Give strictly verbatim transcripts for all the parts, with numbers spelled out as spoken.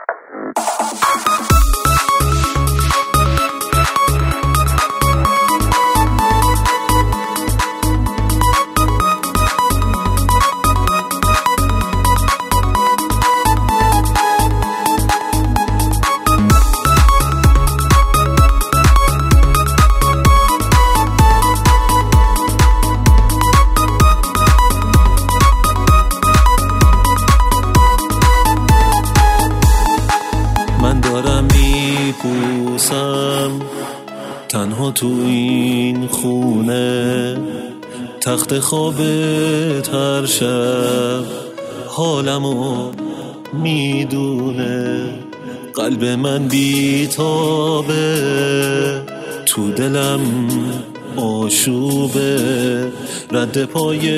من دارم میپوسم تنها تو این خونه، تخت خوابت هر شب حالمو میدونه. قلب من بیتابه، تو دلم آشوبه، رد پای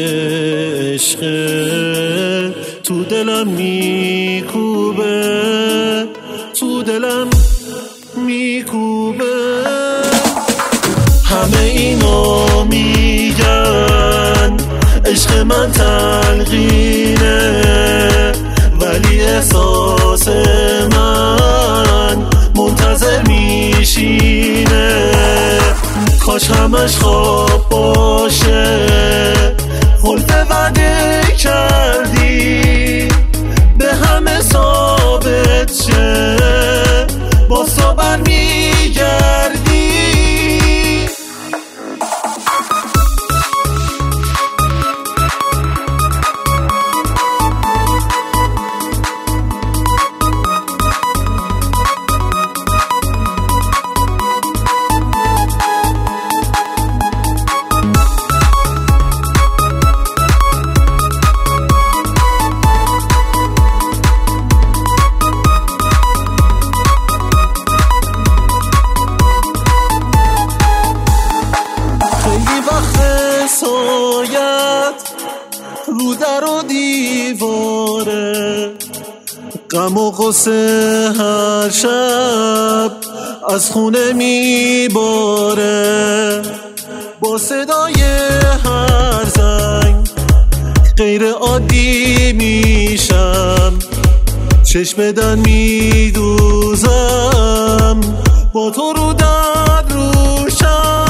عشقه تو دلم میکوبه، تو دلم میکوبه. همه اینا میگن عشق من تلقینه، ولی احساس من منتظر میشینه. کاش همش خواب باشه، خلف وعده کردی به همه ثابت شه، با صبر میگردی. سایت رو در و دیواره، غم و غصه هر شب از خونه میباره. با صدای هر زنگ غیر عادی میشم، چشم دن میدوزم با تو رو در روشم.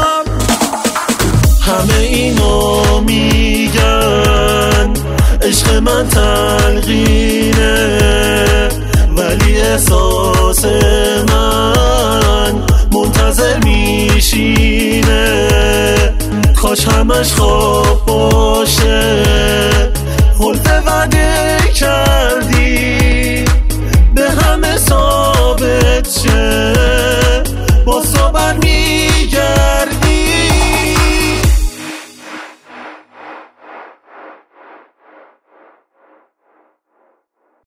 همه اینا میگن عشق من تلقینه، ولی احساس من منتظر میشینه. کاش همش خواب